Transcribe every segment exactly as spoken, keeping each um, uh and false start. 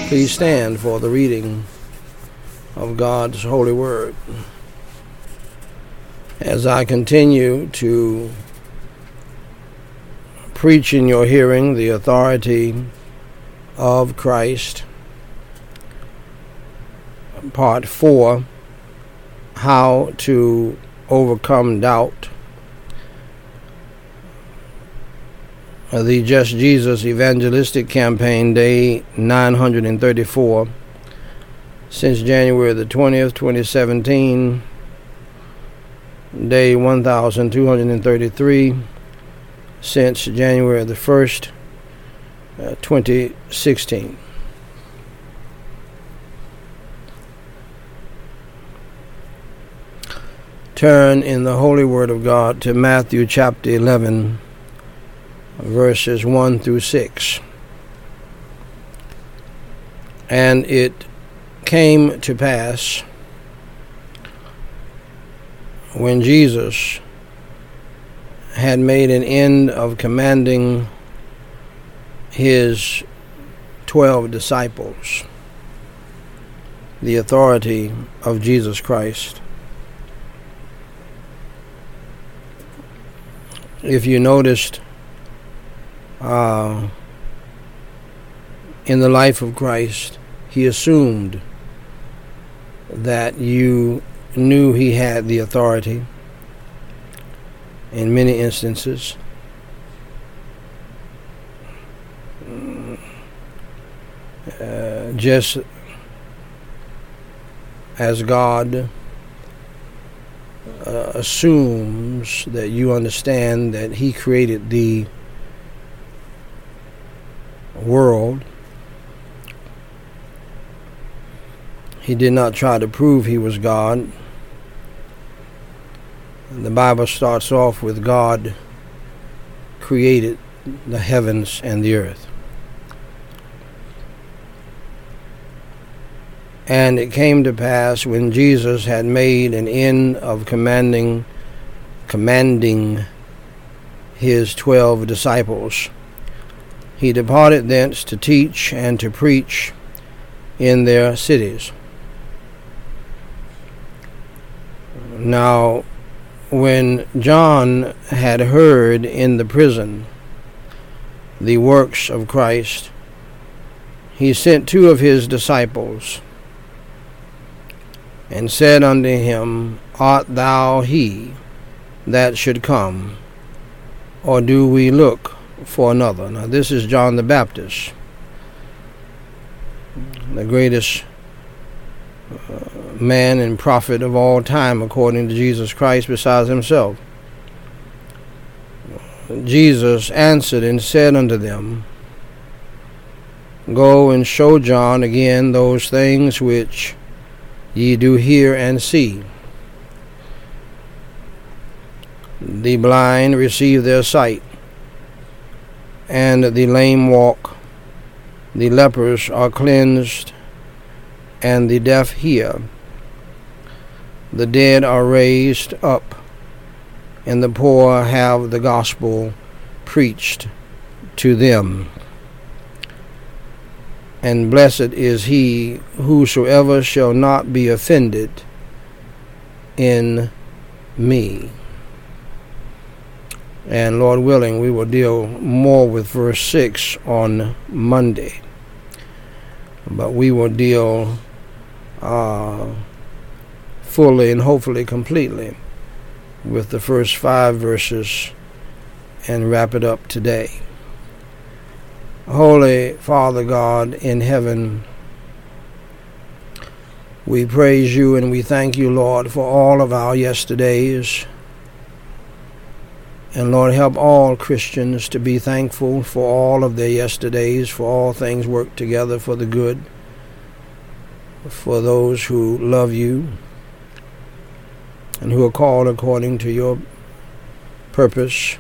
Please stand for the reading of God's holy word. As I continue to preach in your hearing the authority of Christ, part four, how to overcome doubt. The Just Jesus Evangelistic Campaign, day nine hundred thirty-four, since January the twentieth, twenty seventeen, day one thousand two hundred thirty-three, since January the first, uh, twenty sixteen. Turn in the Holy Word of God to Matthew chapter eleven, verses one through six. And it came to pass, when Jesus had made an end of commanding his twelve disciples the authority of Jesus Christ. If you noticed, uh, in the life of Christ, he assumed that you knew he had the authority in many instances. Uh, just as God uh, assumes that you understand that he created the world, he did not try to prove he was God. The Bible starts off with God created the heavens and the earth. And it came to pass, when Jesus had made an end of commanding commanding his twelve disciples, he departed thence to teach and to preach in their cities. Now, when John had heard in the prison the works of Christ, he sent two of his disciples, and said unto him, Art thou he that should come, or do we look for another? Now, this is John the Baptist, the greatest uh, man and prophet of all time, according to Jesus Christ, besides himself. Jesus answered and said unto them, Go and show John again those things which ye do hear and see. The blind receive their sight, and the lame walk, the lepers are cleansed, and the deaf hear. The dead are raised up, and the poor have the gospel preached to them. And blessed is he whosoever shall not be offended in me. And Lord willing, we will deal more with verse six on Monday. But we will deal uh, fully and hopefully completely with the first five verses and wrap it up today. Holy Father God in heaven, we praise you and we thank you, Lord, for all of our yesterdays. And Lord, help all Christians to be thankful for all of their yesterdays, for all things work together for the good, for those who love you and who are called according to your purpose.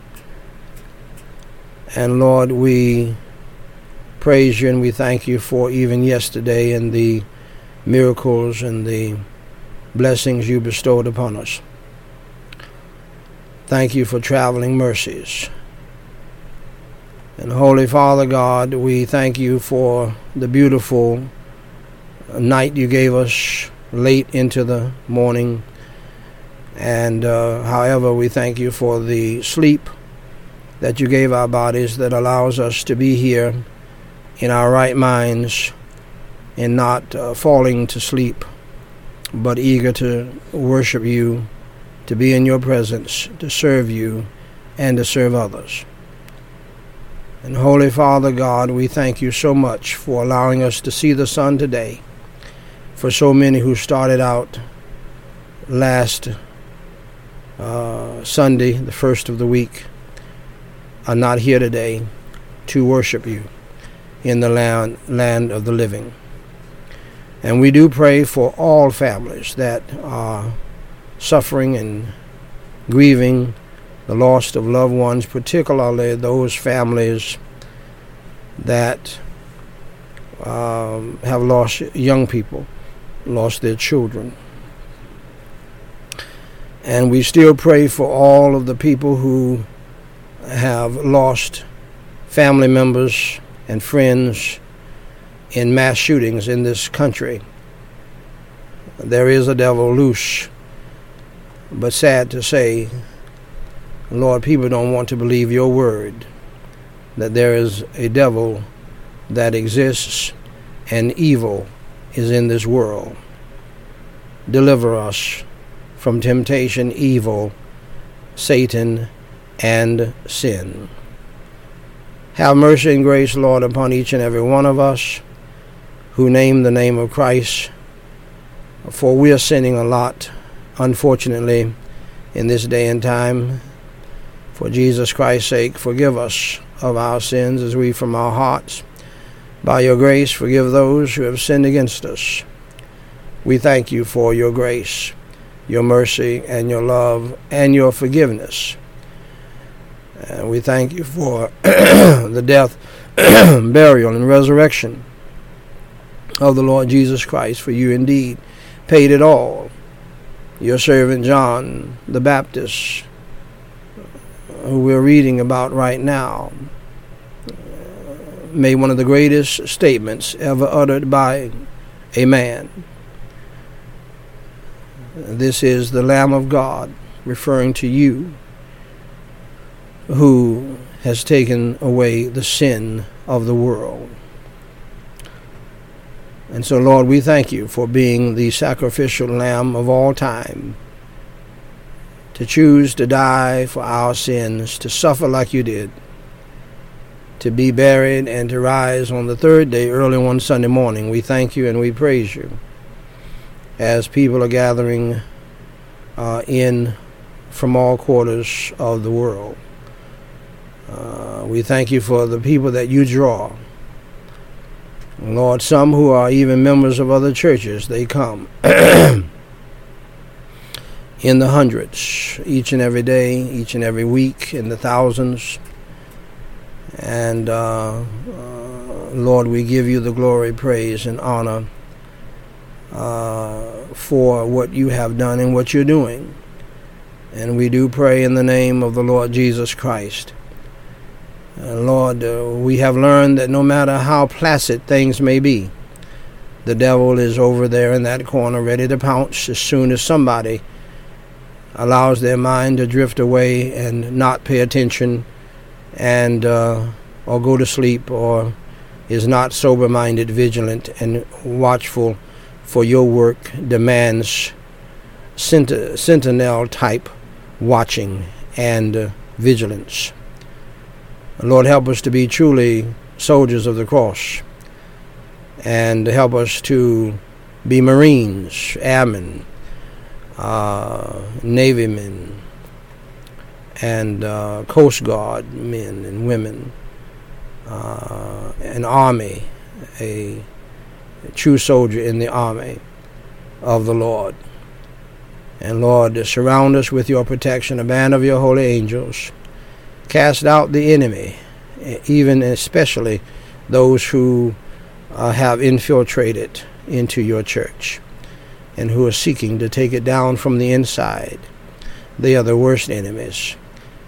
And Lord, we praise you and we thank you for even yesterday and the miracles and the blessings you bestowed upon us. Thank you for traveling mercies. And Holy Father God, we thank you for the beautiful night you gave us late into the morning. And uh, however, we thank you for the sleep that you gave our bodies that allows us to be here in our right minds and not uh, falling to sleep, but eager to worship you, to be in your presence, to serve you, and to serve others. And Holy Father God, we thank you so much for allowing us to see the sun today. For so many who started out last uh, Sunday, the first of the week, are not here today to worship you in the land, land of the living. And we do pray for all families that are suffering and grieving the loss of loved ones, particularly those families that um, have lost young people, lost their children. And we still pray for all of the people who have lost family members and friends in mass shootings in this country. There is a devil loose, but sad to say, Lord, people don't want to believe your word, that there is a devil that exists and evil is in this world. Deliver us from temptation, evil, Satan, and sin. Have mercy and grace, Lord, upon each and every one of us who name the name of Christ, for we are sinning a lot, unfortunately, in this day and time. For Jesus Christ's sake, forgive us of our sins as we from our hearts, by your grace, forgive those who have sinned against us. We thank you for your grace, your mercy, and your love, and your forgiveness. And we thank you for the death, burial, and resurrection of the Lord Jesus Christ, for you indeed paid it all. Your servant John the Baptist, who we're reading about right now, made one of the greatest statements ever uttered by a man. This is the Lamb of God, referring to you, who has taken away the sin of the world. And so, Lord, we thank you for being the sacrificial Lamb of all time, to choose to die for our sins, to suffer like you did, to be buried, and to rise on the third day early one Sunday morning. We thank you and we praise you as people are gathering uh, in from all quarters of the world. Uh, we thank you for the people that you draw. Lord, some who are even members of other churches, they come in the hundreds each and every day, each and every week, in the thousands. And uh, uh, Lord, we give you the glory, praise, and honor uh, for what you have done and what you're doing. And we do pray in the name of the Lord Jesus Christ. Uh, Lord, uh, we have learned that no matter how placid things may be, the devil is over there in that corner ready to pounce as soon as somebody allows their mind to drift away and not pay attention and uh, or go to sleep, or is not sober-minded, vigilant, and watchful for your work demands sent- sentinel-type watching and uh, vigilance. Lord, help us to be truly soldiers of the cross, and help us to be Marines, airmen, uh, Navy men, and uh, Coast Guard men and women, uh, an army, a, a true soldier in the army of the Lord. And Lord, surround us with your protection, a band of your holy angels. Cast out the enemy, even especially those who uh, have infiltrated into your church and who are seeking to take it down from the inside. They are the worst enemies.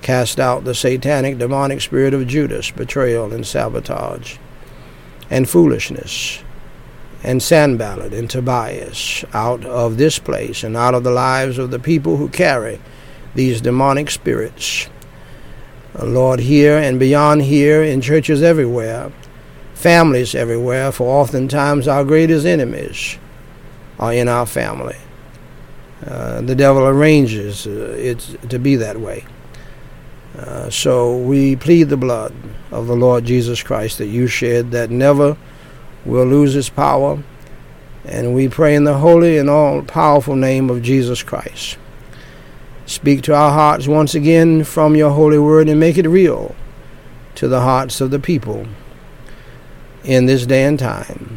Cast out the satanic, demonic spirit of Judas, betrayal and sabotage, and foolishness, and Sanballat and Tobias out of this place and out of the lives of the people who carry these demonic spirits. Lord, here and beyond here, in churches everywhere, families everywhere, for oftentimes our greatest enemies are in our family. Uh, the devil arranges uh, it to be that way. Uh, so we plead the blood of the Lord Jesus Christ that you shed, that never will lose its power, and we pray in the holy and all-powerful name of Jesus Christ. Speak to our hearts once again from your holy word and make it real to the hearts of the people in this day and time.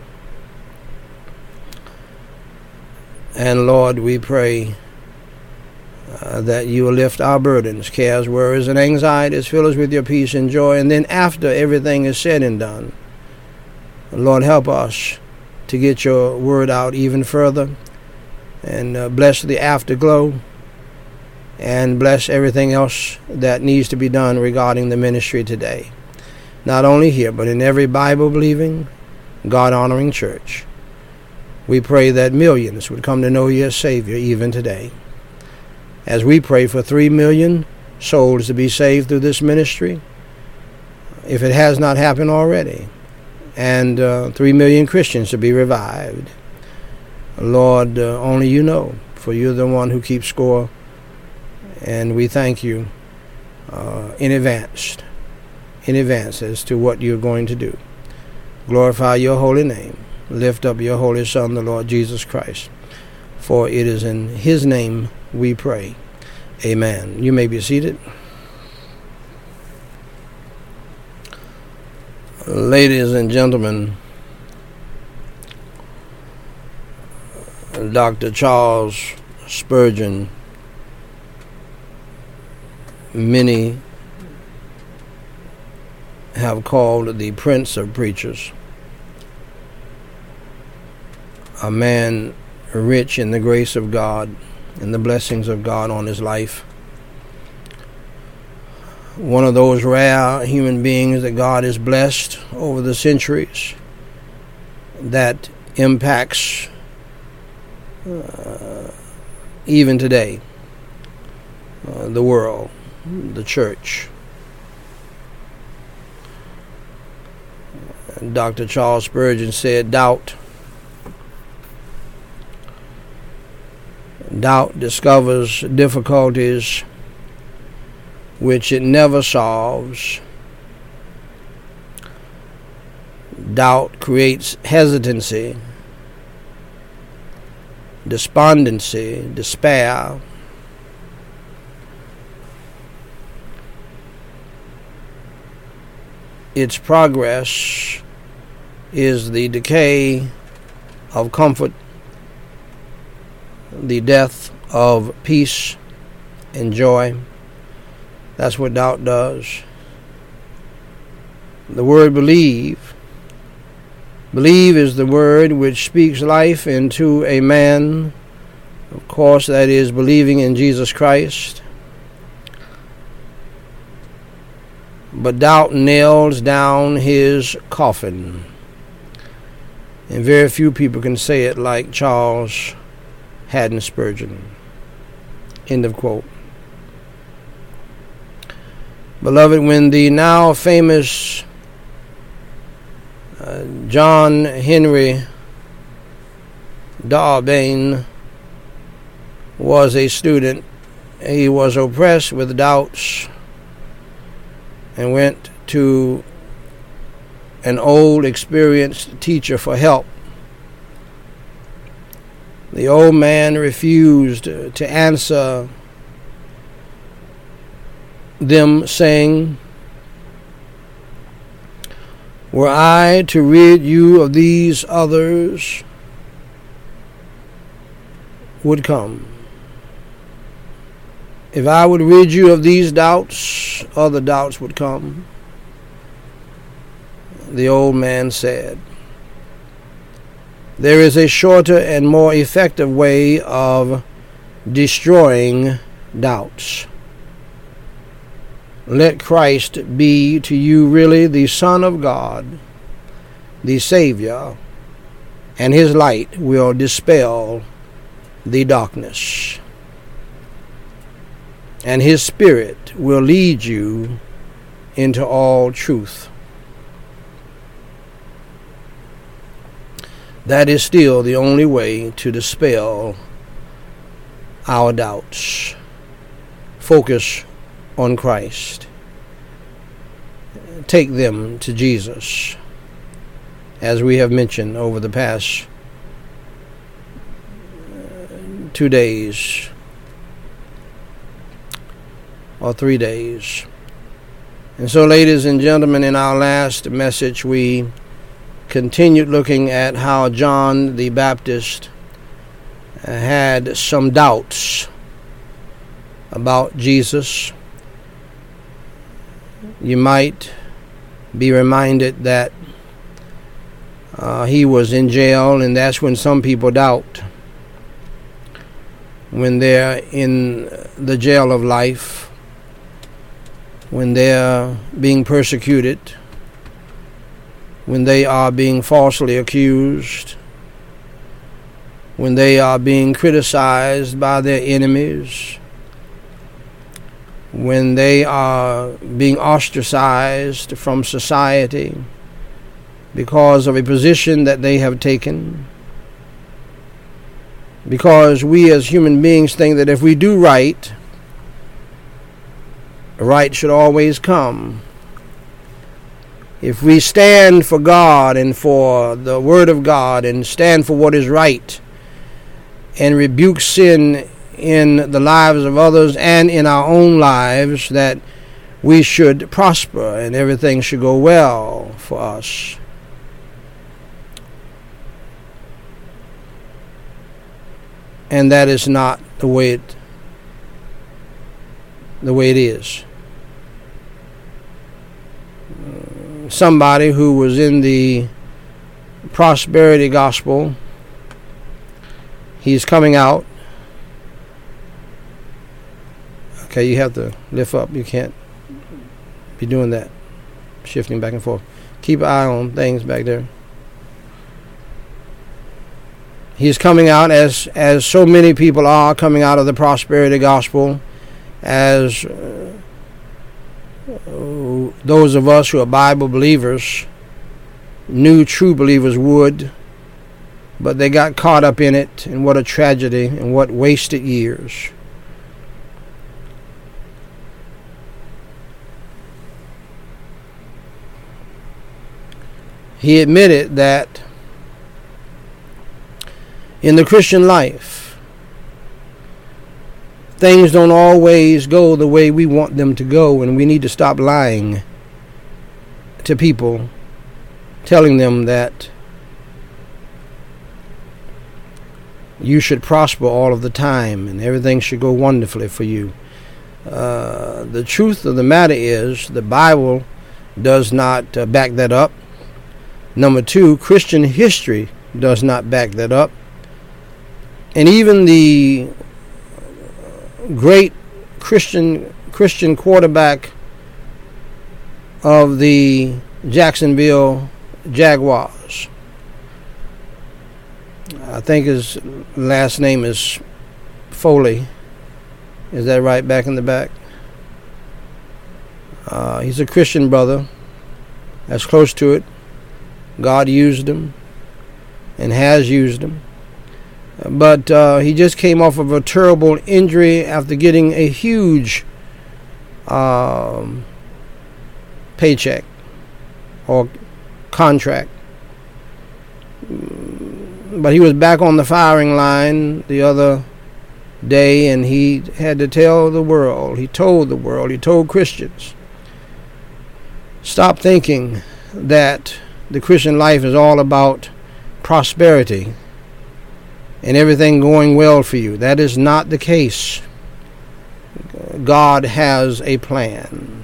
And Lord, we pray uh, that you will lift our burdens, cares, worries, and anxieties, fill us with your peace and joy, and then after everything is said and done, Lord, help us to get your word out even further, and uh, bless the afterglow, and bless everything else that needs to be done regarding the ministry today. Not only here, but in every Bible-believing, God-honoring church. We pray that millions would come to know you as Savior even today. As we pray for three million souls to be saved through this ministry, if it has not happened already, and uh, three million Christians to be revived. Lord, uh, only you know, for you're the one who keeps score, and we thank you uh, in advance, in advance as to what you're going to do. Glorify your holy name. Lift up your holy Son, the Lord Jesus Christ. For it is in his name we pray. Amen. You may be seated. Ladies and gentlemen, Doctor Charles Spurgeon, many have called the Prince of Preachers, a man rich in the grace of God and the blessings of God on his life. One of those rare human beings that God has blessed over the centuries that impacts uh, even today uh, the world, the church. Doctor Charles Spurgeon said, doubt Doubt discovers difficulties which it never solves. Doubt creates hesitancy, despondency, despair. Its progress is the decay of comfort, the death of peace and joy. That's what doubt does. The word believe. Believe is the word which speaks life into a man. Of course, that is believing in Jesus Christ. But doubt nails down his coffin. And very few people can say it like Charles Haddon Spurgeon. End of quote. Beloved, when the now famous uh, John Henry Darby was a student, he was oppressed with doubts and went to an old experienced teacher for help. The old man refused to answer them, saying, "Were I to rid you of these, others would come. If I would rid you of these doubts, other doubts would come." The old man said, "There is a shorter and more effective way of destroying doubts. let Christ be to you really the Son of God, the Savior, and his light will dispel the darkness. And his Spirit will lead you into all truth. That is still the only way to dispel our doubts. Focus on Christ. Take them to Jesus, as we have mentioned over the past two days or three days. And so, ladies and gentlemen, in our last message, we continued looking at how John the Baptist had some doubts about Jesus. You might be reminded that uh, he was in jail, and that's when some people doubt. When they're in the jail of life, when they're being persecuted, when they are being falsely accused, when they are being criticized by their enemies, when they are being ostracized from society because of a position that they have taken, because we as human beings think that if we do right, right should always come. If we stand for God and for the Word of God and stand for what is right and rebuke sin in the lives of others and in our own lives, that we should prosper and everything should go well for us. And that is not the way it, the way it is. Somebody who was in the prosperity gospel, he's coming out. Okay, you have to lift up. You can't be doing that, shifting back and forth. Keep an eye on things back there. He's coming out, as as so many people are coming out of the prosperity gospel, as uh, those of us who are Bible believers, new true believers would, but they got caught up in it, and what a tragedy and what wasted years. He admitted that in the Christian life, things don't always go the way we want them to go, and we need to stop lying to people, telling them that you should prosper all of the time and everything should go wonderfully for you. Uh, the truth of the matter is the Bible does not uh, back that up. Number two, Christian history does not back that up. And even the great Christian Christian quarterback of the Jacksonville Jaguars, I think his last name is Foley. Is that right, back in the back? Uh, he's a Christian brother. That's close to it. God used him and has used him. But uh, he just came off of a terrible injury after getting a huge um, paycheck or contract. But he was back on the firing line the other day, and he had to tell the world, he told the world, he told Christians, stop thinking that the Christian life is all about prosperity and everything going well for you. That is not the case. God has a plan.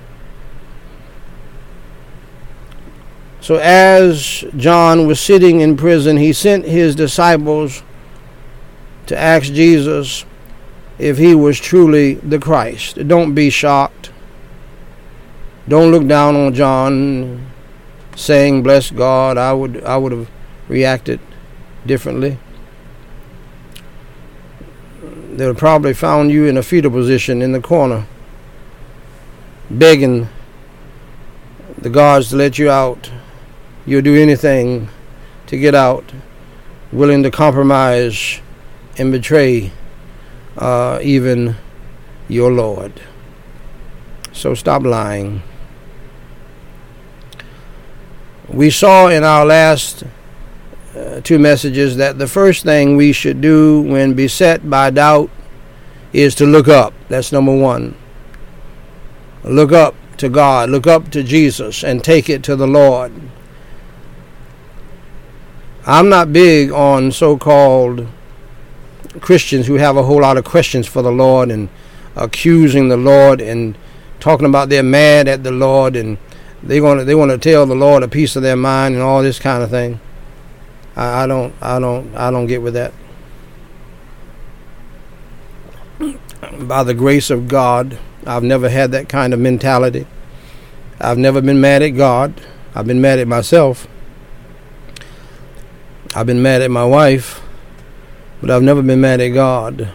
So as John was sitting in prison, he sent his disciples to ask Jesus if he was truly the Christ. Don't be shocked. Don't look down on John saying, "Bless God." I would I would have reacted differently. They would probably found you in a fetal position in the corner, begging the guards to let you out. You'll do anything to get out, willing to compromise and betray uh, even your Lord. So stop lying. We saw in our last uh, two messages that the first thing we should do when beset by doubt is to look up. That's number one. Look up to God, look up to Jesus, and take it to the Lord. I'm not big on so-called Christians who have a whole lot of questions for the Lord and accusing the Lord and talking about they're mad at the Lord and they want to they want to tell the Lord a piece of their mind and all this kind of thing. I, I don't I don't I don't get with that. By the grace of God, I've never had that kind of mentality. I've never been mad at God. I've been mad at myself. I've been mad at my wife, but I've never been mad at God.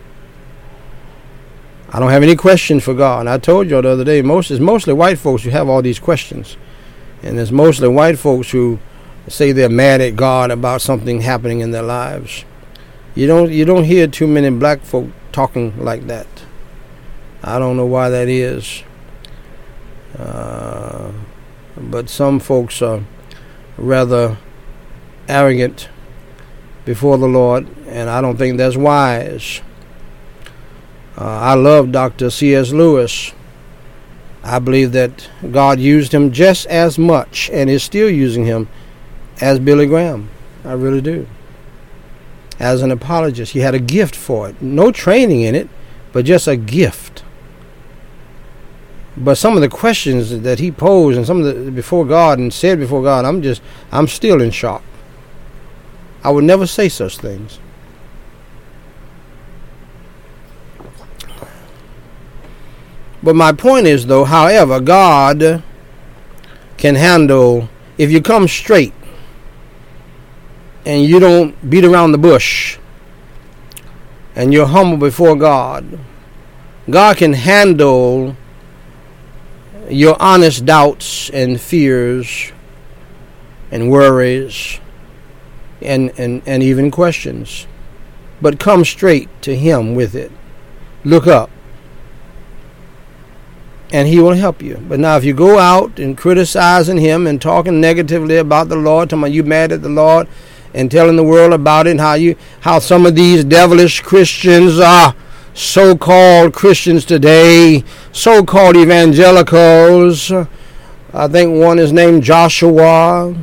I don't have any questions for God. And I told you the other day, most it's mostly white folks who have all these questions. And it's mostly white folks who say they're mad at God about something happening in their lives. You don't you don't hear too many black folk talking like that. I don't know why that is. Uh, but some folks are rather arrogant before the Lord, and I don't think that's wise. Uh, I love Doctor C S Lewis. I believe that God used him just as much and is still using him as Billy Graham. I really do. As an apologist, he had a gift for it. No training in it, but just a gift. But some of the questions that he posed and some of the before God and said before God, I'm just, I'm still in shock. I would never say such things. But my point is, though, however, God can handle, if you come straight and you don't beat around the bush and you're humble before God, God can handle your honest doubts and fears and worries and, and, and even questions. But come straight to Him with it. Look up. And He will help you. But now if you go out and criticizing Him and talking negatively about the Lord, talking about you mad at the Lord and telling the world about it and how you how some of these devilish Christians are so-called Christians today, so-called evangelicals. I think one is named Joshua.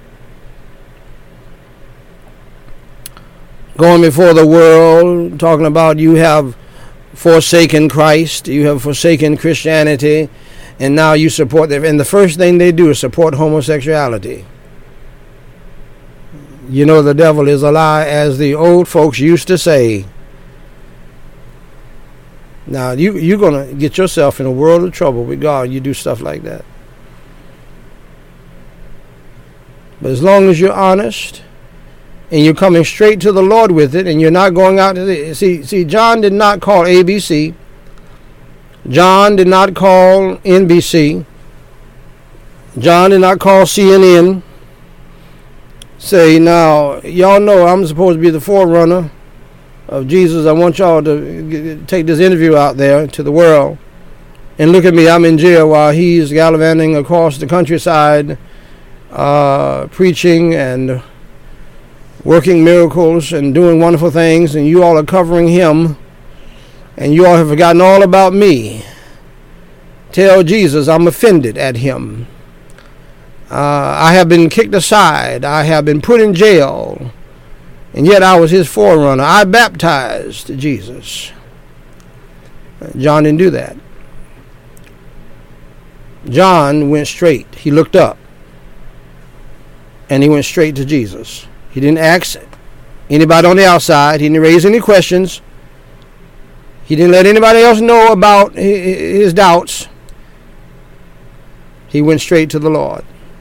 Going before the world, talking about you have forsaken Christ, you have forsaken Christianity, and now you support them. And the first thing they do is support homosexuality. You know the devil is a lie, as the old folks used to say. Now, you, you're going to get yourself in a world of trouble with God. You do stuff like that. But as long as you're honest and you're coming straight to the Lord with it and you're not going out to the, see, see, John did not call A B C. John did not call N B C. John did not call C N N. Say, now, y'all know I'm supposed to be the forerunner of Jesus. I want y'all to get, take this interview out there to the world. And look at me, I'm in jail while he's gallivanting across the countryside, uh, preaching and working miracles and doing wonderful things, and you all are covering him, and you all have forgotten all about me. Tell Jesus I'm offended at him. Uh, I have been kicked aside. I have been put in jail. And yet I was his forerunner. I baptized Jesus. John didn't do that. John went straight. He looked up. And he went straight to Jesus. He didn't ask anybody on the outside. He didn't raise any questions. He didn't let anybody else know about his doubts. He went straight to the Lord.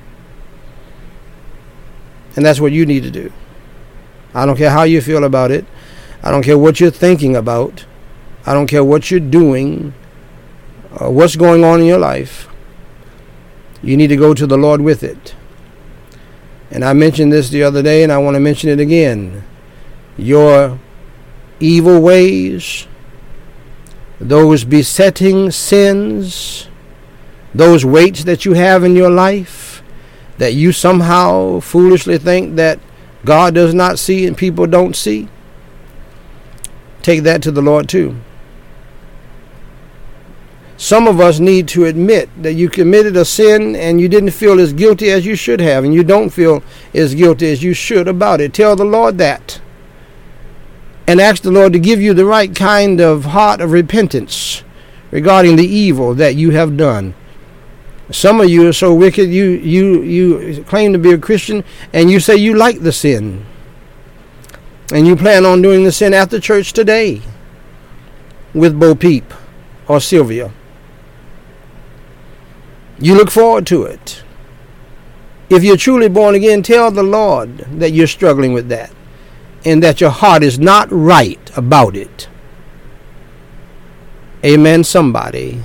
And that's what you need to do. I don't care how you feel about it. I don't care what you're thinking about. I don't care what you're doing, uh, what's going on in your life. You need to go to the Lord with it. And I mentioned this the other day, and I want to mention it again. Your evil ways, those besetting sins, those weights that you have in your life that you somehow foolishly think that God does not see and people don't see, take that to the Lord too. Some of us need to admit that you committed a sin and you didn't feel as guilty as you should have, and you don't feel as guilty as you should about it. Tell the Lord that. And ask the Lord to give you the right kind of heart of repentance regarding the evil that you have done. Some of you are so wicked, you, you, you claim to be a Christian, and you say you like the sin. And you plan on doing the sin after church today with Bo Peep or Sylvia. You look forward to it. If you're truly born again, tell the Lord that you're struggling with that and that your heart is not right about it. Amen, somebody.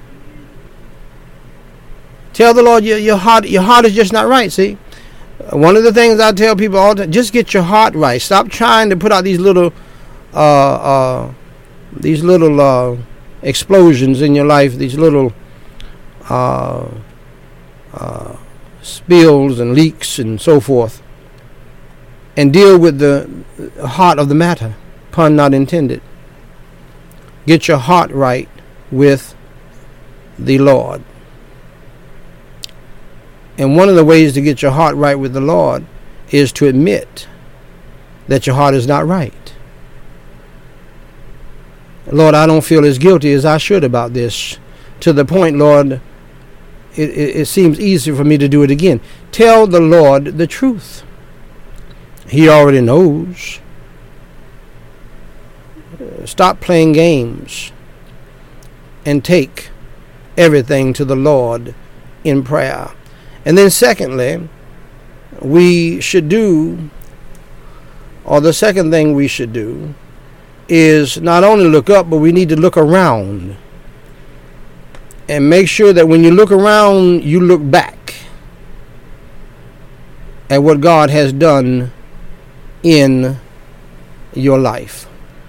Tell the Lord your, your heart your heart is just not right, see? One of the things I tell people all the time, just get your heart right. Stop trying to put out these little uh, uh, these little uh, explosions in your life, these little uh, uh, spills and leaks and so forth, and deal with the heart of the matter, pun not intended. Get your heart right with the Lord. And one of the ways to get your heart right with the Lord is to admit that your heart is not right. Lord, I don't feel as guilty as I should about this. To the point, Lord, it, it, it seems easy for me to do it again. Tell the Lord the truth. He already knows. Stop playing games and take everything to the Lord in prayer. And then secondly, we should do, or the second thing we should do, is not only look up, but we need to look around. And make sure that when you look around, you look back at what God has done in your life.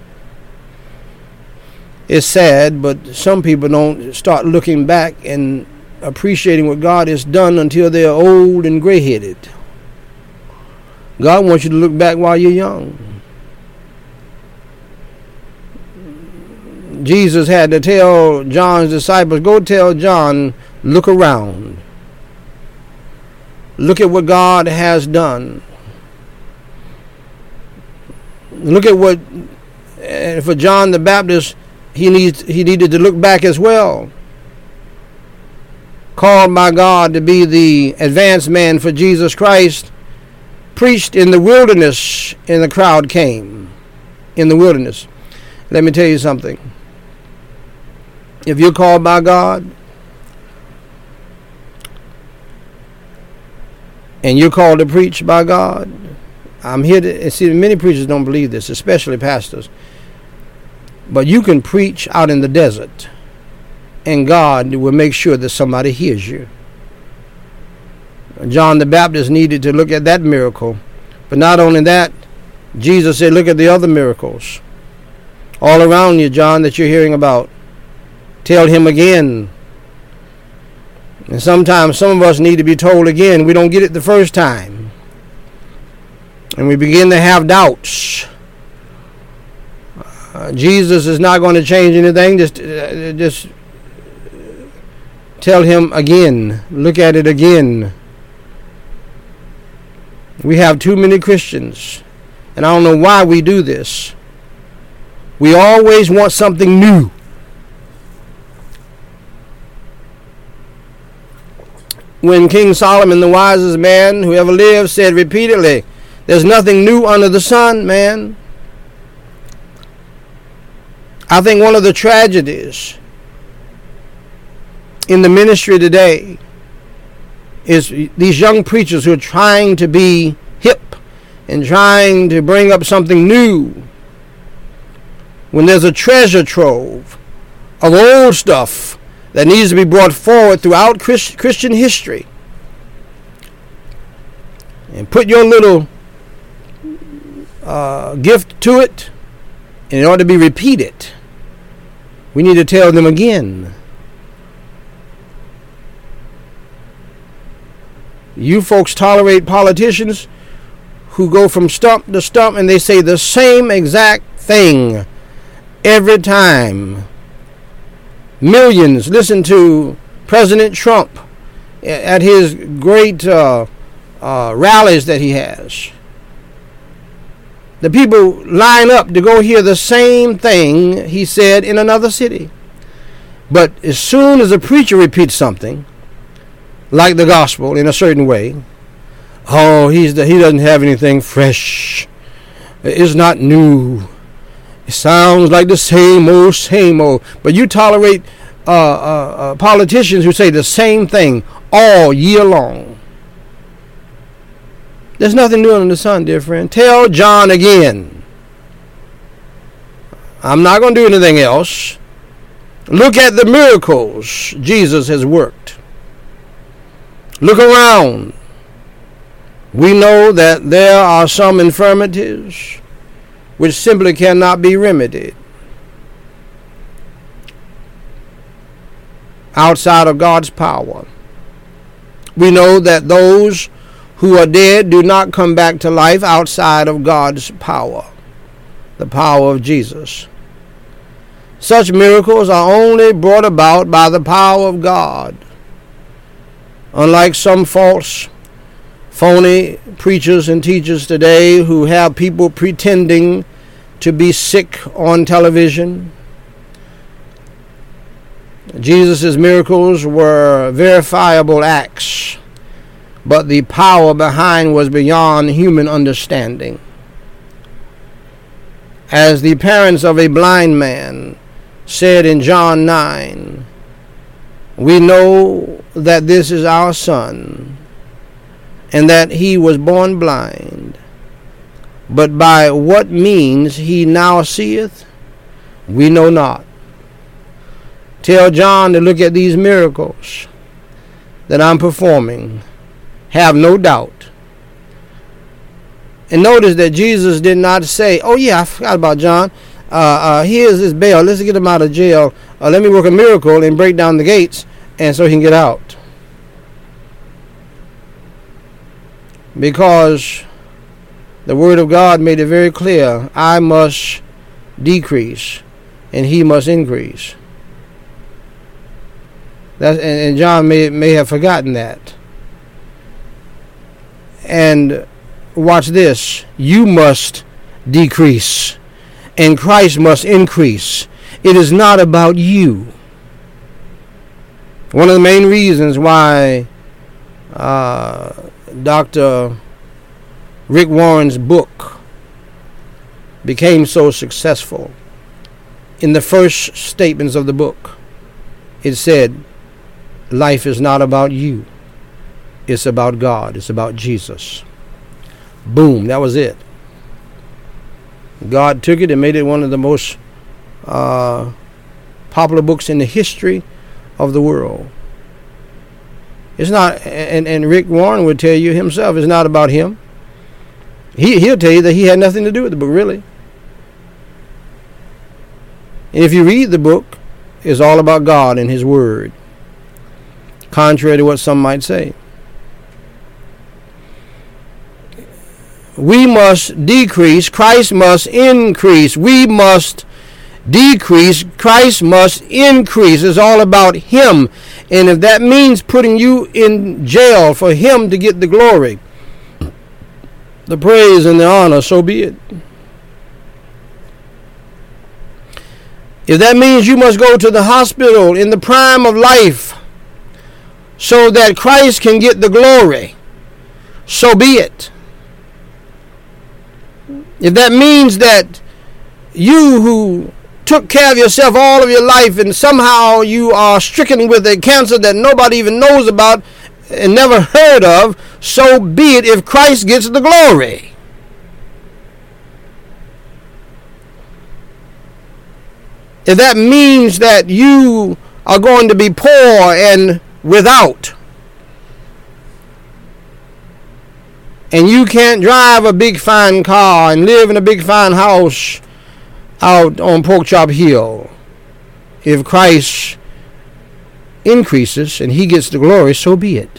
It's sad, but some people don't start looking back and appreciating what God has done until they're old and gray-headed. God wants you to look back while you're young. Jesus had to tell John's disciples, go tell John, look around. Look at what God has done. Look at what, and for John the Baptist, he needs he needed to look back as well. Called by God to be the advanced man for Jesus Christ, preached in the wilderness, and the crowd came in the wilderness. Let me tell you something. If you're called by God, and you're called to preach by God, I'm here to see many preachers don't believe this, especially pastors. But you can preach out in the desert, and God will make sure that somebody hears you. John the Baptist needed to look at that miracle. But not only that, Jesus said, look at the other miracles all around you, John, that you're hearing about. Tell him again. And sometimes some of us need to be told again. We don't get it the first time. And we begin to have doubts. Uh, Jesus is not going to change anything. Just, uh, just tell him again. Look at it again. We have too many Christians, and I don't know why we do this. We always want something new. When King Solomon, the wisest man who ever lived, said repeatedly, there's nothing new under the sun, man. I think one of the tragedies in the ministry today is these young preachers who are trying to be hip and trying to bring up something new, when there's a treasure trove of old stuff that needs to be brought forward throughout Christ, Christian history, and put your little uh, gift to it, and it ought to be repeated. We need to tell them again. You folks tolerate politicians who go from stump to stump and they say the same exact thing every time. Millions listen to President Trump at his great uh, uh, rallies that he has. The people line up to go hear the same thing he said in another city. But as soon as a preacher repeats something, like the gospel in a certain way, oh, he's the, he doesn't have anything fresh. It's not new. It sounds like the same old, same old. But you tolerate uh, uh, uh, politicians who say the same thing all year long. There's nothing new under the sun, dear friend. Tell John again. I'm not going to do anything else. Look at the miracles Jesus has worked. Look around. We know that there are some infirmities which simply cannot be remedied outside of God's power. We know that those who are dead do not come back to life outside of God's power, the power of Jesus. Such miracles are only brought about by the power of God. Unlike some false, phony preachers and teachers today who have people pretending to be sick on television, Jesus' miracles were verifiable acts, but the power behind was beyond human understanding. As the parents of a blind man said in John nine, we know that this is our son, and that he was born blind. But by what means he now seeth, we know not. Tell John to look at these miracles that I'm performing. Have no doubt. And notice that Jesus did not say, oh yeah, I forgot about John. Uh, uh, here's his bail. Let's get him out of jail. Uh, let me work a miracle and break down the gates, and so he can get out. Because the Word of God made it very clear, I must decrease and he must increase. That's, and, and John may, may have forgotten that. And watch this. You must decrease and Christ must increase. It is not about you. One of the main reasons why uh, Doctor Rick Warren's book became so successful, in the first statements of the book, it said, life is not about you. It's about God. It's about Jesus. Boom. That was it. God took it and made it one of the most uh, popular books in the history of the world. It's not, and, and Rick Warren would tell you himself, it's not about him. He, he'll tell you that he had nothing to do with the book, really. And if you read the book, it's all about God and his word, contrary to what some might say. We must decrease, Christ must increase. We must decrease, Christ must increase. It's all about him. And if that means putting you in jail for him to get the glory, the praise and the honor, so be it. If that means you must go to the hospital in the prime of life so that Christ can get the glory, so be it. If that means that you who took care of yourself all of your life and somehow you are stricken with a cancer that nobody even knows about, and never heard of, so be it if Christ gets the glory. If that means that you are going to be poor and without, and you can't drive a big fine car and live in a big fine house out on Porkchop Hill, if Christ increases and he gets the glory, so be it.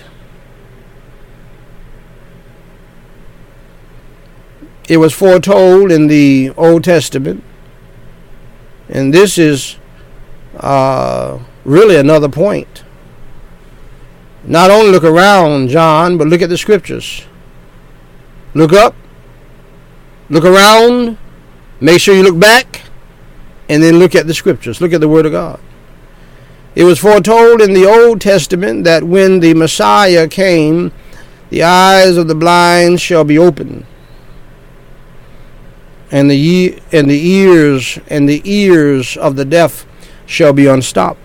It was foretold in the Old Testament, and this is uh, really another point. Not only look around, John, but look at the scriptures. Look up, look around, make sure you look back, and then look at the scriptures. Look at the Word of God. It was foretold in the Old Testament that when the Messiah came, the eyes of the blind shall be opened, and the and the ears and the ears of the deaf shall be unstopped.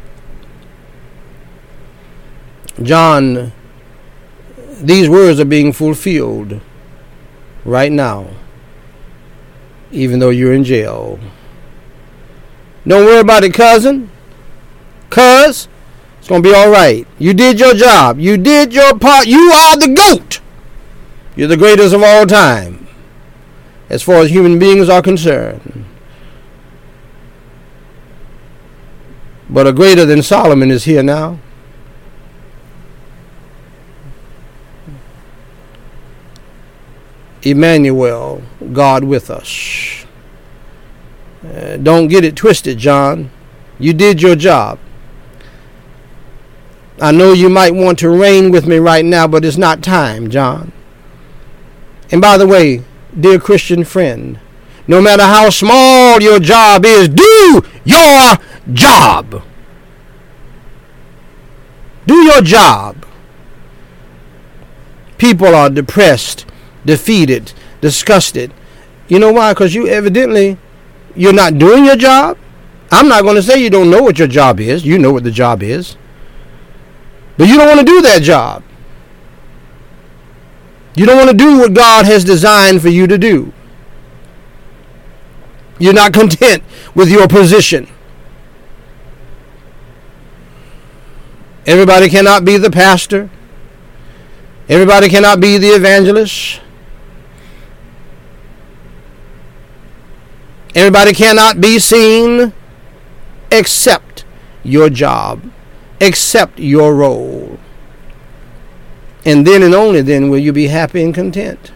John, these words are being fulfilled right now, even though you're in jail. Don't worry about it, cousin. Cuz, it's going to be all right. You did your job. You did your part. You are the GOAT. You're the greatest of all time, as far as human beings are concerned. But a greater than Solomon is here now. Emmanuel, God with us. Uh, don't get it twisted, John. You did your job. I know you might want to reign with me right now, but it's not time, John. And by the way, dear Christian friend, no matter how small your job is, do your job. Do your job. People are depressed, defeated, disgusted. You know why? Because you evidently, you're not doing your job. I'm not going to say you don't know what your job is. You know what the job is. But you don't want to do that job. You don't want to do what God has designed for you to do. You're not content with your position. Everybody cannot be the pastor. Everybody cannot be the evangelist. Everybody cannot be seen. Accept your job. Accept your role. And then and only then will you be happy and content.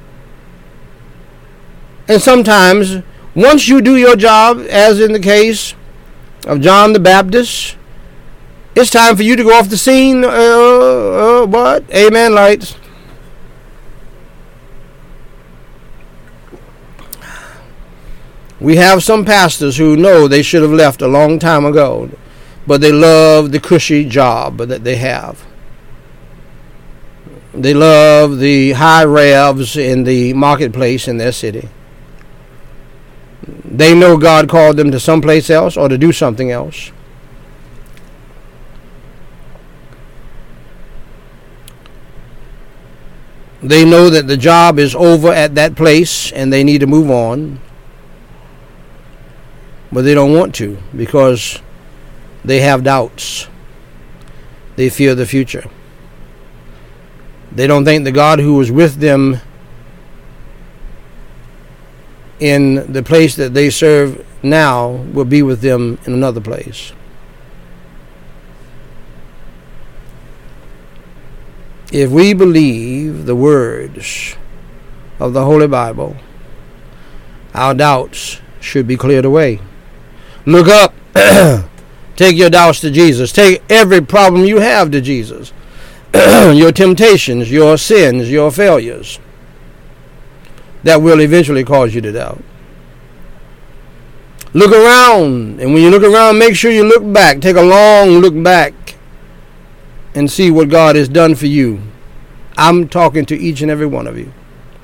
And sometimes, once you do your job, as in the case of John the Baptist, it's time for you to go off the scene. Uh, uh, what? Amen, lights. We have some pastors who know they should have left a long time ago, but they love the cushy job that they have. They love the high revs in the marketplace in their city. They know God called them to someplace else or to do something else. They know that the job is over at that place and they need to move on. But they don't want to because they have doubts. They fear the future. They don't think the God who was with them in the place that they serve now will be with them in another place. If we believe the words of the Holy Bible, our doubts should be cleared away. Look up. Take your doubts to Jesus. Take every problem you have to Jesus. Your temptations, your sins, your failures. That will eventually cause you to doubt. Look around. And when you look around, make sure you look back. Take a long look back and see what God has done for you. I'm talking to each and every one of you.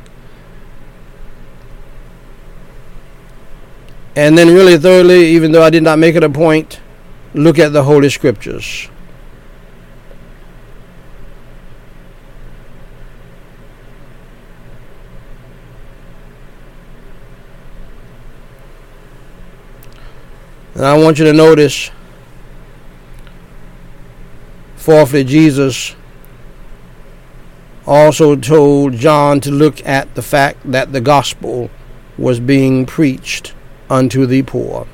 And then really thirdly, even though I did not make it a point, look at the Holy Scriptures. And I want you to notice, fourthly, Jesus also told John to look at the fact that the gospel was being preached unto the poor.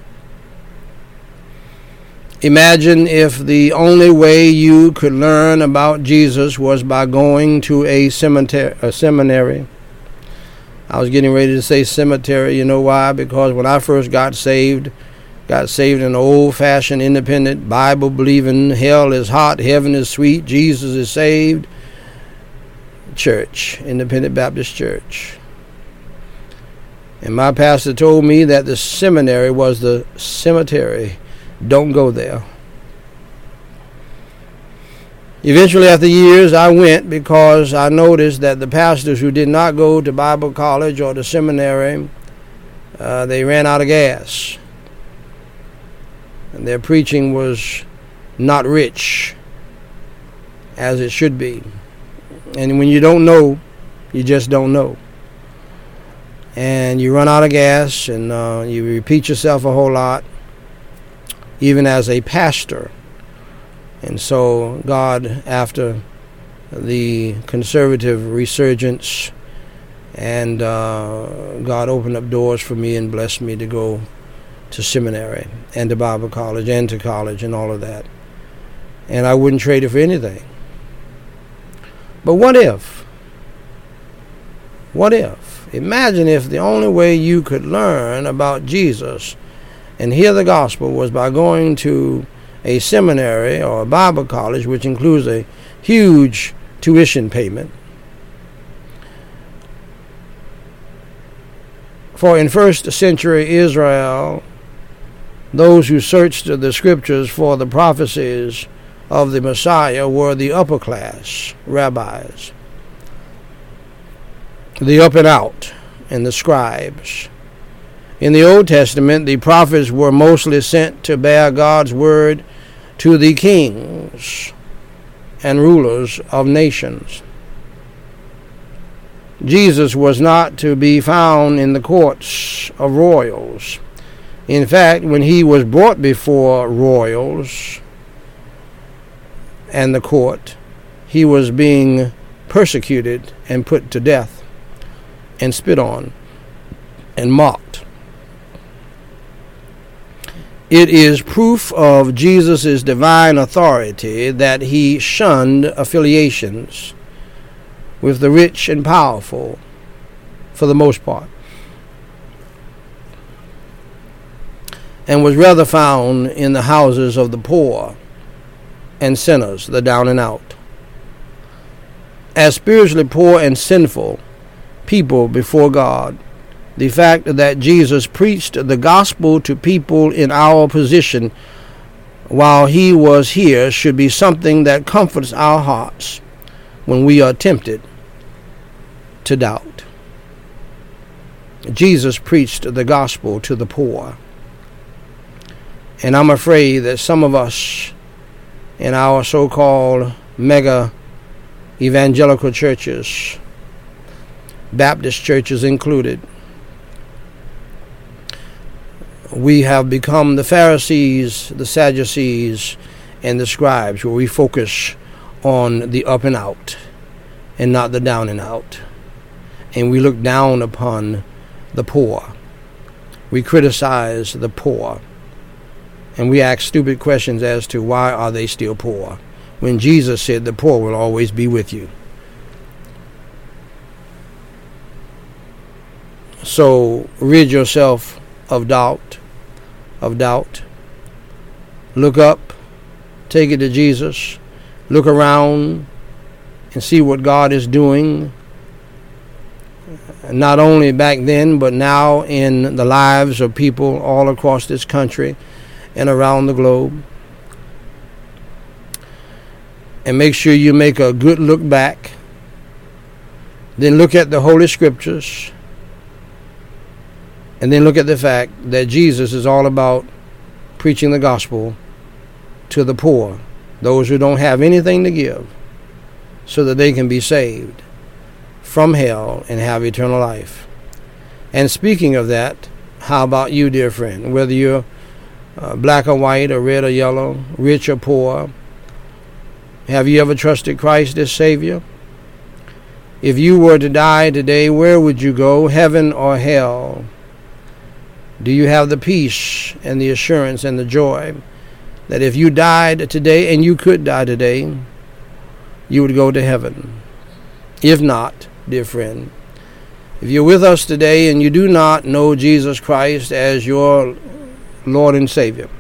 Imagine if the only way you could learn about Jesus was by going to a cemetery. A seminary. I was getting ready to say cemetery. You know why? Because when I first got saved, got saved in an old-fashioned, independent, Bible-believing, hell is hot, heaven is sweet, Jesus is saved church, Independent Baptist Church. And my pastor told me that the seminary was the cemetery. Don't go there. Eventually, after years, I went because I noticed that the pastors who did not go to Bible college or the seminary, uh, they ran out of gas. And their preaching was not rich as it should be. And when you don't know, you just don't know. And you run out of gas, and uh, you repeat yourself a whole lot, even as a pastor. And so God, after the conservative resurgence, and uh, God opened up doors for me and blessed me to go to seminary and to Bible college and to college and all of that. And I wouldn't trade it for anything. But what if? What if? Imagine if the only way you could learn about Jesus and hear the gospel was by going to a seminary or a Bible college, which includes a huge tuition payment. For in first century Israel, those who searched the scriptures for the prophecies of the Messiah were the upper class rabbis, the up and out, and the scribes. In the Old Testament, the prophets were mostly sent to bear God's word to the kings and rulers of nations. Jesus was not to be found in the courts of royals. In fact, when he was brought before royals and the court, he was being persecuted and put to death and spit on and mocked. It is proof of Jesus' divine authority that he shunned affiliations with the rich and powerful for the most part, and was rather found in the houses of the poor and sinners, the down and out. As spiritually poor and sinful people before God, the fact that Jesus preached the gospel to people in our position while he was here should be something that comforts our hearts when we are tempted to doubt. Jesus preached the gospel to the poor. And I'm afraid that some of us in our so-called mega evangelical churches, Baptist churches included, we have become the Pharisees, the Sadducees, and the scribes, where we focus on the up and out and not the down and out. And we look down upon the poor. We criticize the poor. And we ask stupid questions as to why are they still poor, when Jesus said the poor will always be with you. So rid yourself of doubt, of doubt. Look up, take it to Jesus, look around and see what God is doing, not only back then, but now in the lives of people all across this country and around the globe. And make sure you make a good look back. Then look at the Holy Scriptures. And then look at the fact that Jesus is all about preaching the gospel to the poor, those who don't have anything to give, so that they can be saved from hell and have eternal life. And speaking of that, how about you, dear friend? Whether you're uh, black or white or red or yellow, rich or poor. Have you ever trusted Christ as Savior? If you were to die today, where would you go, heaven or hell? Do you have the peace and the assurance and the joy that if you died today, and you could die today, you would go to heaven? If not, dear friend, if you're with us today and you do not know Jesus Christ as your Lord and Savior,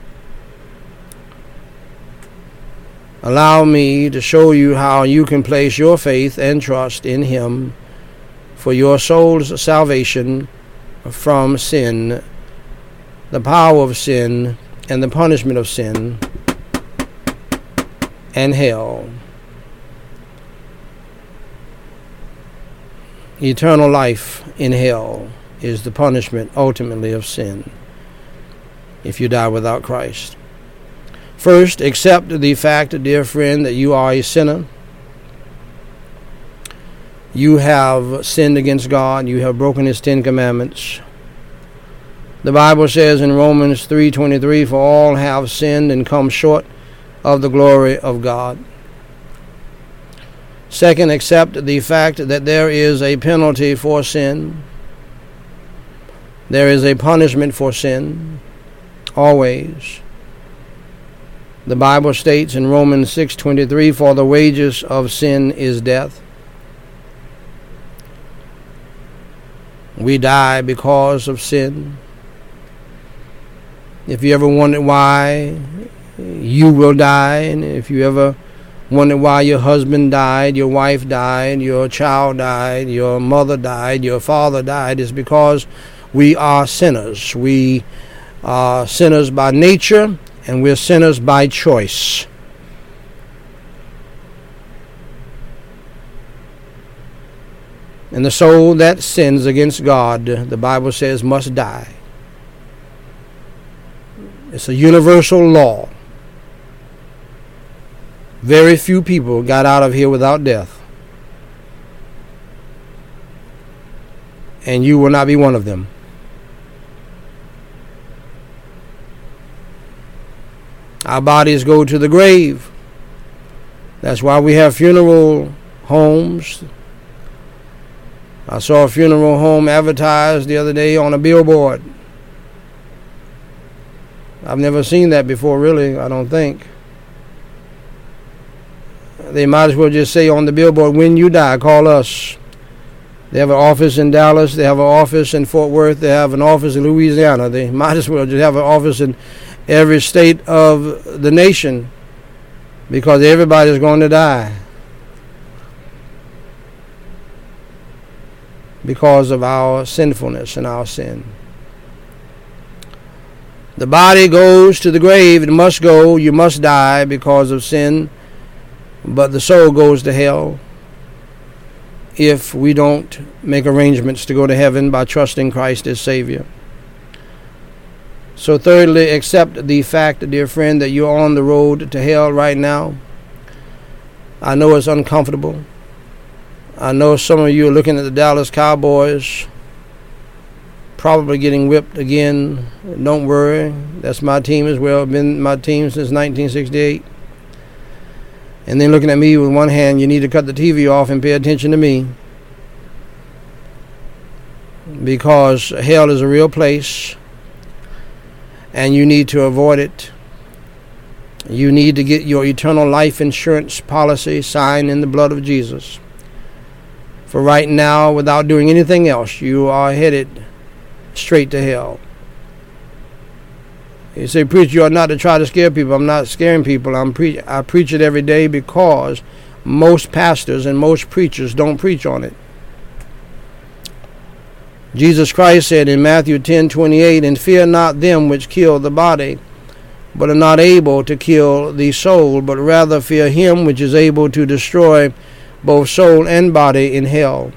allow me to show you how you can place your faith and trust in Him for your soul's salvation from sin, the power of sin, and the punishment of sin, and hell. Eternal life in hell is the punishment ultimately of sin if you die without Christ. First, accept the fact, dear friend, that you are a sinner. You have sinned against God. You have broken His Ten Commandments. The Bible says in Romans three twenty-three, for all have sinned and come short of the glory of God. Second, accept the fact that there is a penalty for sin. There is a punishment for sin, always. The Bible states in Romans six twenty-three, for the wages of sin is death. We die because of sin. If you ever wondered why you will die, and if you ever wondered why your husband died, your wife died, your child died, your mother died, your father died, it's because we are sinners. We are sinners by nature, and we're sinners by choice. And the soul that sins against God, the Bible says, must die. It's a universal law. Very few people got out of here without death. And you will not be one of them. Our bodies go to the grave. That's why we have funeral homes. I saw a funeral home advertised the other day on a billboard. I've never seen that before, really, I don't think. They might as well just say on the billboard, when you die, call us. They have an office in Dallas. They have an office in Fort Worth. They have an office in Louisiana. They might as well just have an office in every state of the nation, because everybody's going to die because of our sinfulness and our sin. The body goes to the grave. It must go. You must die because of sin. But the soul goes to hell if we don't make arrangements to go to heaven by trusting Christ as Savior. So thirdly, accept the fact, dear friend, that you're on the road to hell right now. I know it's uncomfortable. I know some of you are looking at the Dallas Cowboys, probably getting whipped again. Don't worry. That's my team as well. Been my team since nineteen sixty-eight. And then looking at me with one hand, you need to cut the T V off and pay attention to me. Because hell is a real place, and you need to avoid it. You need to get your eternal life insurance policy signed in the blood of Jesus. For right now, without doing anything else, you are headed straight to hell. You say, preach, you ought not to try to scare people. I'm not scaring people. I'm pre- I preach it every day because most pastors and most preachers don't preach on it. Jesus Christ said in Matthew ten twenty-eight, and fear not them which kill the body, but are not able to kill the soul, but rather fear him which is able to destroy both soul and body in hell.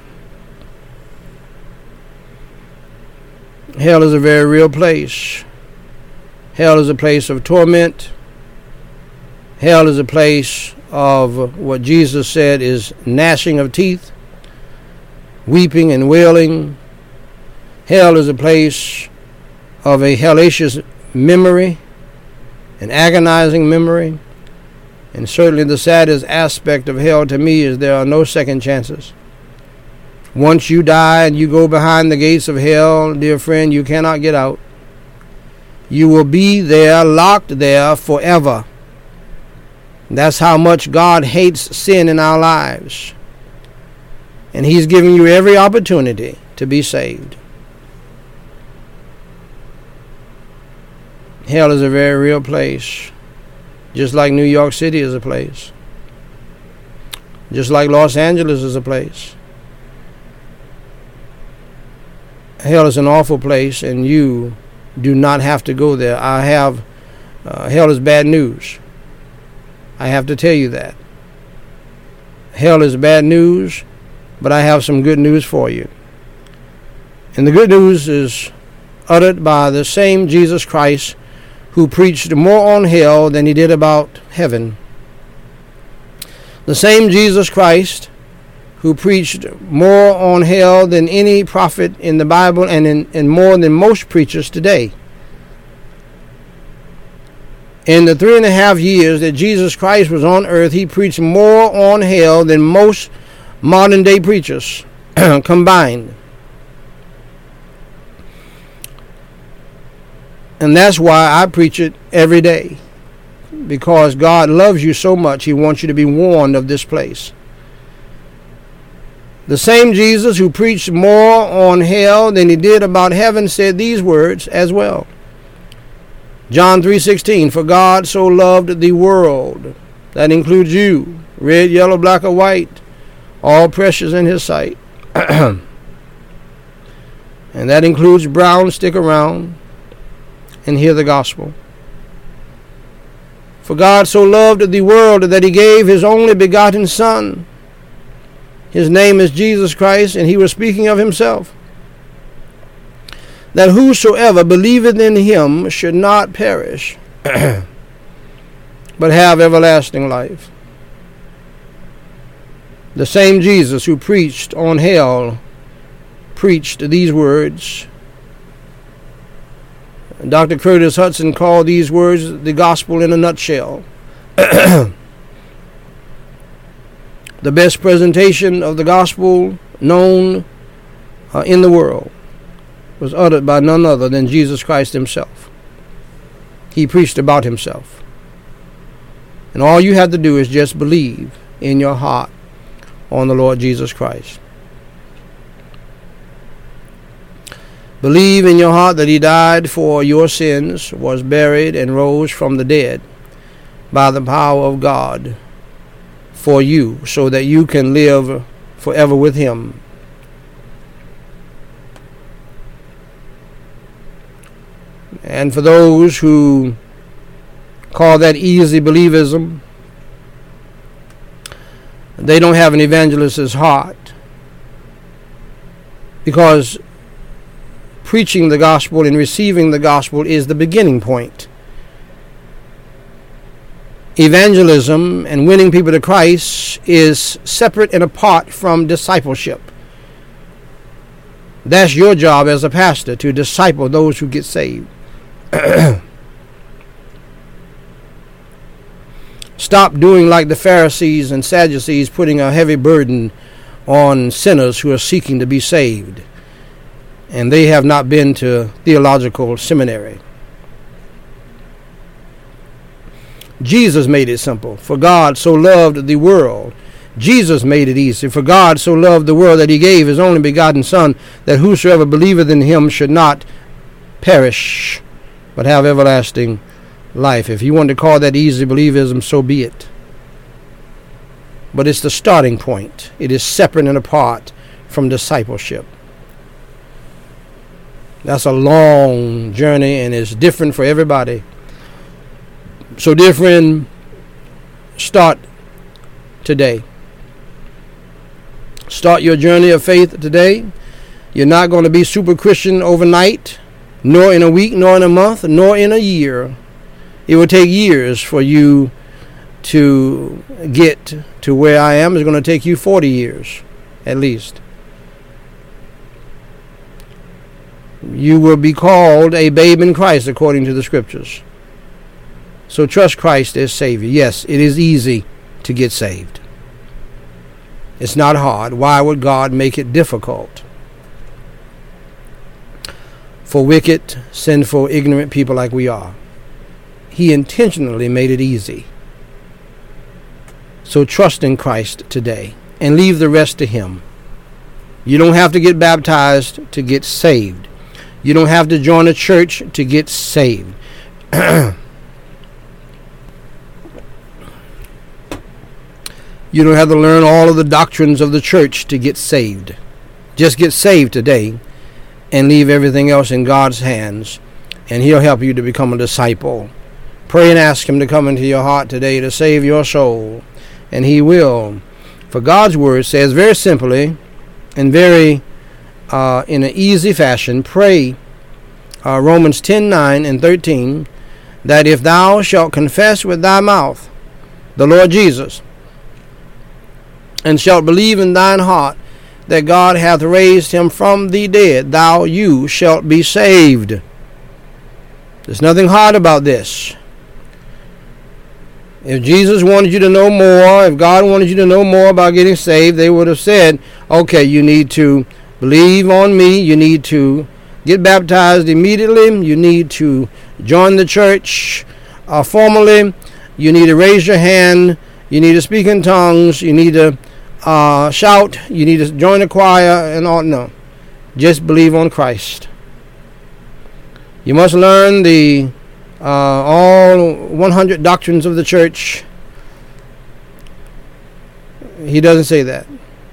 Hell is a very real place. Hell is a place of torment. Hell is a place of what Jesus said is gnashing of teeth, weeping and wailing. Hell is a place of a hellacious memory, an agonizing memory. And certainly the saddest aspect of hell to me is there are no second chances. Once you die and you go behind the gates of hell, dear friend, you cannot get out. You will be there, locked there forever. That's how much God hates sin in our lives. And He's giving you every opportunity to be saved. Hell is a very real place. Just like New York City is a place. Just like Los Angeles is a place. Hell is an awful place, and you do not have to go there. I have, uh, hell is bad news. I have to tell you that. Hell is bad news, but I have some good news for you. And the good news is uttered by the same Jesus Christ who preached more on hell than He did about heaven. The same Jesus Christ who preached more on hell than any prophet in the Bible, and, in, and more than most preachers today. In the three and a half years that Jesus Christ was on earth, He preached more on hell than most modern day preachers combined. And that's why I preach it every day. Because God loves you so much, He wants you to be warned of this place. The same Jesus who preached more on hell than He did about heaven said these words as well. John three sixteen, for God so loved the world, that includes you, red, yellow, black, or white, all precious in His sight. And that includes brown, stick around and hear the gospel. For God so loved the world that He gave His only begotten Son. His name is Jesus Christ, and He was speaking of Himself. That whosoever believeth in Him should not perish, but have everlasting life. The same Jesus who preached on hell preached these words. Doctor Curtis Hudson called these words the gospel in a nutshell. The best presentation of the gospel known uh, in the world was uttered by none other than Jesus Christ Himself. He preached about Himself. And all you have to do is just believe in your heart on the Lord Jesus Christ. Believe in your heart that He died for your sins, was buried, and rose from the dead by the power of God for you, so that you can live forever with Him. And for those who call that easy believism, they don't have an evangelist's heart, because preaching the gospel and receiving the gospel is the beginning point. Evangelism and winning people to Christ is separate and apart from discipleship. That's your job as a pastor, to disciple those who get saved. Stop doing like the Pharisees and Sadducees, putting a heavy burden on sinners who are seeking to be saved, and they have not been to theological seminary. Jesus made it simple. For God so loved the world. Jesus made it easy. For God so loved the world that He gave His only begotten Son, that whosoever believeth in Him should not perish, but have everlasting life. If you want to call that easy believism, so be it. But it's the starting point. It is separate and apart from discipleship. That's a long journey, and it's different for everybody. So, dear friend, start today. Start your journey of faith today. You're not going to be super Christian overnight, nor in a week, nor in a month, nor in a year. It will take years for you to get to where I am. It's going to take you forty years, at least. you will be called a babe in Christ according to the scriptures. So trust Christ as Savior. Yes, it is easy to get saved. It's not hard. Why would God make it difficult for wicked, sinful, ignorant people like we are? He intentionally made it easy. So trust in Christ today and leave the rest to Him. You don't have to get baptized to get saved. You don't have to join a church to get saved. You don't have to learn all of the doctrines of the church to get saved. Just get saved today and leave everything else in God's hands, and He'll help you to become a disciple. Pray and ask Him to come into your heart today to save your soul, and He will. For God's word says very simply and very uh, in an easy fashion, pray uh, Romans ten, nine and thirteen, that if thou shalt confess with thy mouth the Lord Jesus, and shalt believe in thine heart that God hath raised him from the dead, thou you shalt be saved. There's nothing hard about this. If Jesus wanted you to know more, if God wanted you to know more about getting saved, they would have said, okay, you need to believe on me, you need to get baptized immediately, you need to join the church uh, formally, you need to raise your hand, you need to speak in tongues, you need to uh, shout, you need to join the choir, and all. No, just believe on Christ. You must learn the uh, all one hundred doctrines of the church. He doesn't say that.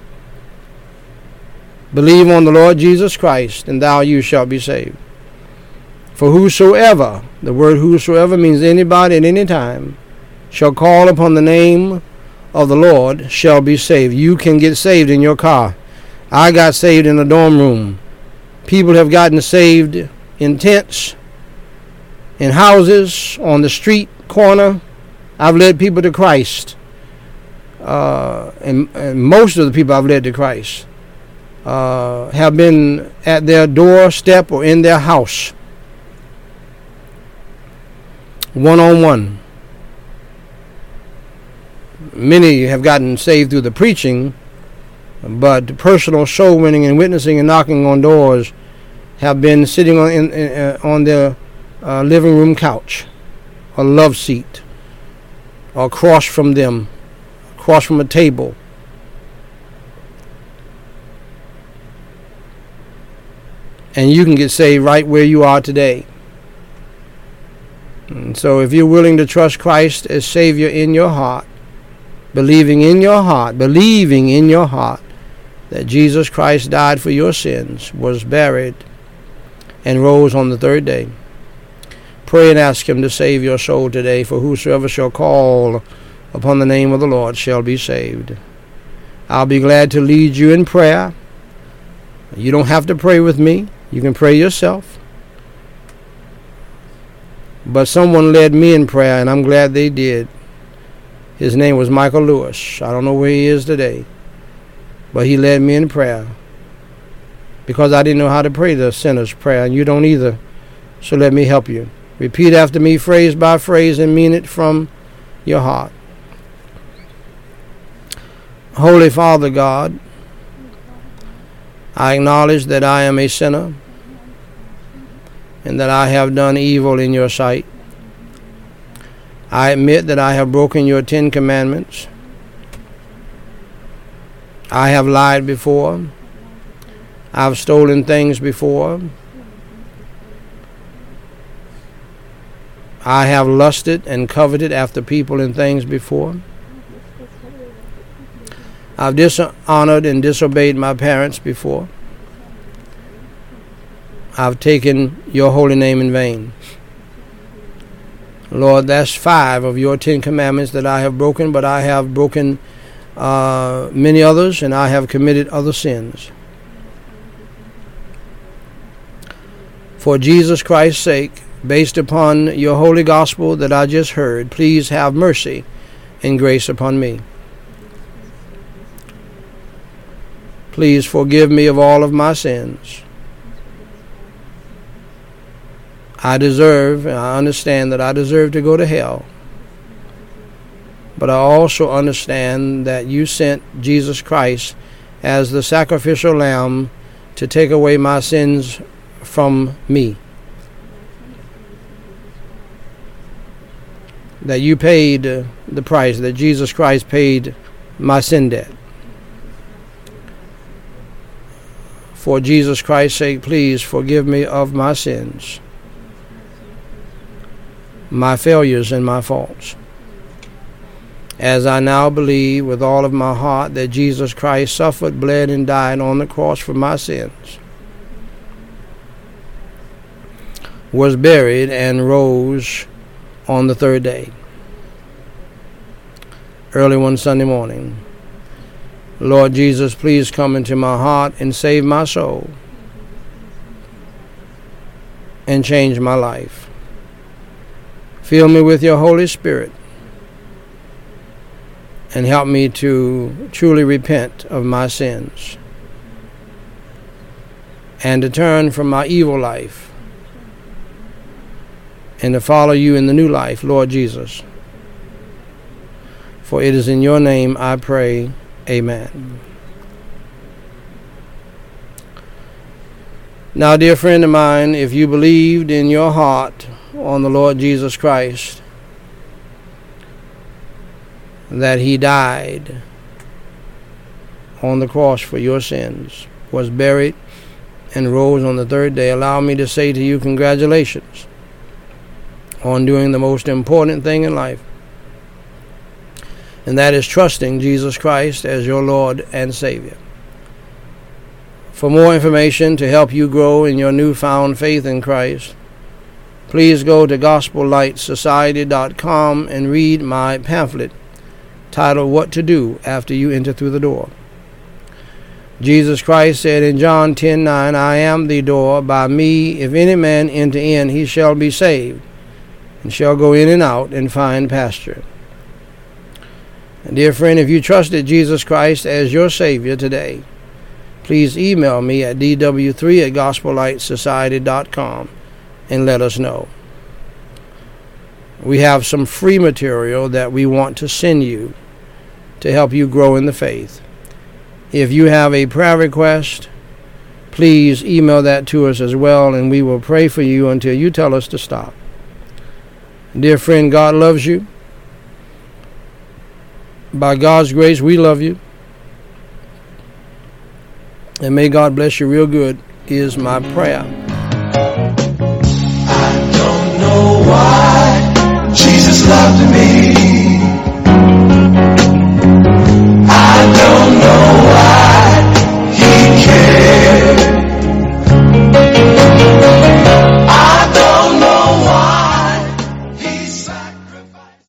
Believe on the Lord Jesus Christ, and thou you shalt be saved. For whosoever, the word whosoever means anybody at any time, shall call upon the name of the Lord shall be saved. You can get saved in your car. I got saved in a dorm room. People have gotten saved in tents, in houses, on the street corner. I've led people to Christ. Uh, and, and most of the people I've led to Christ uh, have been at their doorstep or in their house, one-on-one. Many have gotten saved through the preaching, but personal soul winning and witnessing and knocking on doors have been sitting on, in, in, uh, on their uh, living room couch, or love seat, or across from them, across from a table. And you can get saved right where you are today. And so if you're willing to trust Christ as Savior in your heart, believing in your heart, believing in your heart that Jesus Christ died for your sins, was buried, and rose on the third day, pray and ask Him to save your soul today, for whosoever shall call upon the name of the Lord shall be saved. I'll be glad to lead you in prayer. You don't have to pray with me. You can pray yourself. But someone led me in prayer, and I'm glad they did. His name was Michael Lewis. I don't know where he is today, but he led me in prayer because I didn't know how to pray the sinner's prayer, and you don't either. So let me help you. Repeat after me, phrase by phrase, and mean it from your heart. Holy Father God, I acknowledge that I am a sinner and that I have done evil in your sight. I admit that I have broken your Ten Commandments. I have lied before. I've stolen things before. I have lusted and coveted after people and things before. I've dishonored and disobeyed my parents before. I've taken your holy name in vain. Lord, that's five of your Ten Commandments that I have broken, but I have broken uh, many others, and I have committed other sins. For Jesus Christ's sake, based upon your holy gospel that I just heard, please have mercy and grace upon me. Please forgive me of all of my sins. I deserve, I understand that I deserve to go to hell. But I also understand that you sent Jesus Christ as the sacrificial lamb to take away my sins from me. That you paid the price, that Jesus Christ paid my sin debt. For Jesus Christ's sake, please forgive me of my sins, my failures and my faults. As I now believe with all of my heart that Jesus Christ suffered, bled, and died on the cross for my sins, was buried, and rose on the third day, early one Sunday morning. Lord Jesus, please come into my heart and save my soul and change my life. Fill me with your Holy Spirit and help me to truly repent of my sins and to turn from my evil life and to follow you in the new life, Lord Jesus. For it is in your name I pray. Amen. Now, dear friend of mine, if you believed in your heart on the Lord Jesus Christ, that he died on the cross for your sins, was buried, and rose on the third day, allow me to say to you, congratulations on doing the most important thing in life, and that is trusting Jesus Christ as your Lord and Savior. For more information to help you grow in your newfound faith in Christ, please go to gospel light society dot com and read my pamphlet titled What to Do After You Enter Through the Door. Jesus Christ said in John ten nine, I am the door. By me, if any man enter in, he shall be saved, and shall go in and out and find pasture. And dear friend, if you trusted Jesus Christ as your Savior today, please email me at d w three at gospel light society dot com and let us know. We have some free material that we want to send you to help you grow in the faith. If you have a prayer request, please email that to us as well, and we will pray for you until you tell us to stop. Dear friend, God loves you. By God's grace, we love you. And may God bless you real good, is my prayer. I don't know why Jesus loved me.